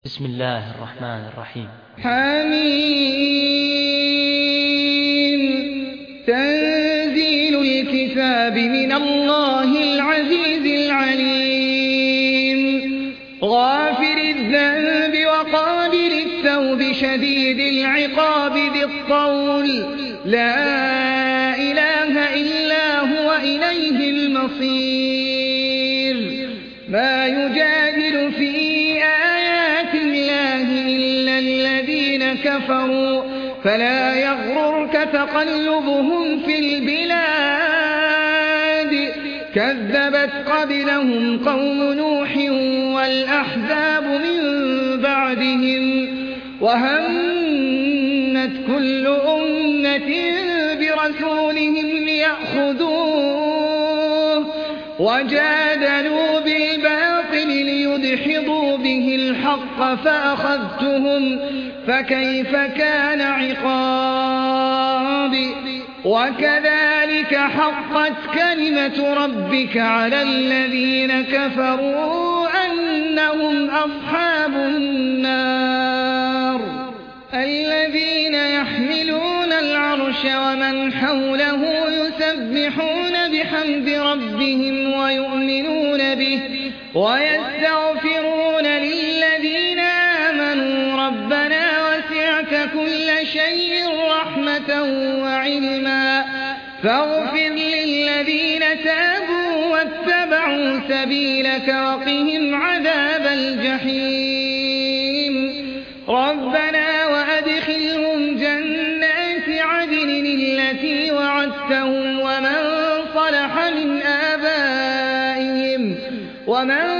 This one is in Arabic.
بسم الله الرحمن الرحيم. حميم. تنزيل الكتاب من الله العزيز العليم. غافر الذنب وقابل التوب شديد العقاب ذي الطول. لا إله إلا هو إليه المصير. ما يجادل في آيات الله إلا الذين كفروا فلا يغررك تقلبهم في البلاد. كذبت قبلهم قوم نوح والأحزاب من بعدهم وهمت كل أمة برسولهم ليأخذوه وجادلوا بالباطل ليدحضوا به الحق فأخذتهم فكيف كان عقاب. وكذلك حقت كلمة ربك على الذين كفروا أنهم أصحاب النار. الذين يحملون العرش ومن حوله يسبحون بحمد ربهم ويؤمنون به ويستغفرون للذين آمنوا ربنا وسعت كل شيء رحمة وعلما فاغفر للذين تابوا واتبعوا سبيلك وقهم عذاب الجحيم. ربنا وأدخلهم جنات عدن التي وعدتهم ومن صلح من آبائهم ومن